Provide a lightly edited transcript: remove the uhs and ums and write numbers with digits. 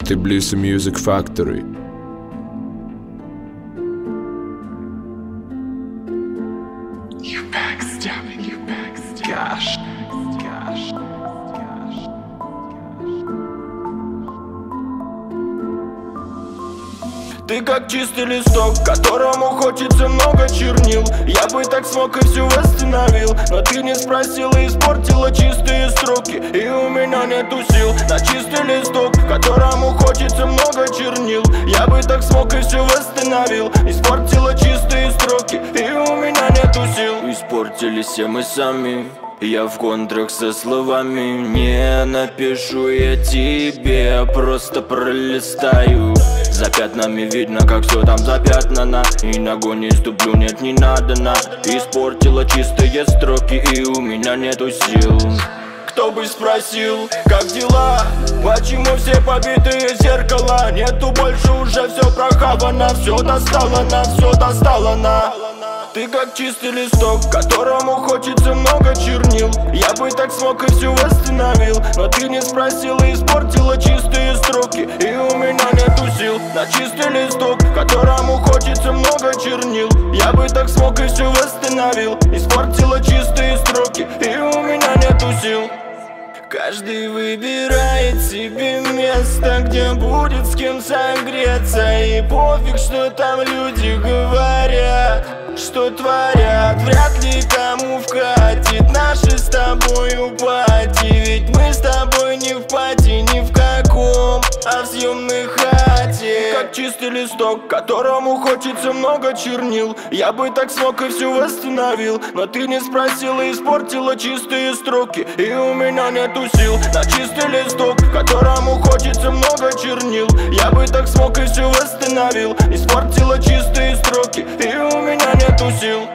Tbilisi Music Factory. You backstabbing, you backstabbing. Gosh. Ты как чистый листок, которому хочется много чернил. Я бы так смог и все восстановил, но ты не спросила и испортила чистые строки. И у меня нету сил на чистый листок, которому хочется много чернил. Я бы так смог и все восстановил, испортила чистые строки. И у меня нету сил. Испортились все мы сами. Я в контрах со словами не напишу я тебе, просто пролистаю. За пятнами видно, как все там запятнано, и ногой не ступлю, нет, не надо на. Испортила чистые строки, и у меня нету сил. Кто бы спросил, как дела? Почему все побитые зеркала? Нету больше, уже все прохавано, все достало на, все достало на. Ты как чистый листок, которому хочется много чернил. Я бы так смог и все восстановил, но ты не спросила и испортила чистые строки. И у меня нету сил на чистый листок, которому хочется много чернил. Я бы так смог и все восстановил, испортила чистые строки. И у меня нету сил. Каждый выбирает себе место, где будет с кем согреться. И пофиг, что там люди говорят, что творят. Вряд ли кому вкатит наши с тобою пати. Ведь мы с тобой не в пати, ни в каком, а в съемной хате. Как чистый листок, которому хочется много чернил. Я бы так смог и все восстановил, но ты не спросила и испортила чистые строки. И у меня нету сил на чистый листок, которому хочется много чернил. Я бы так смог и все восстановил, испортила чистые строки. И у меня нету сил.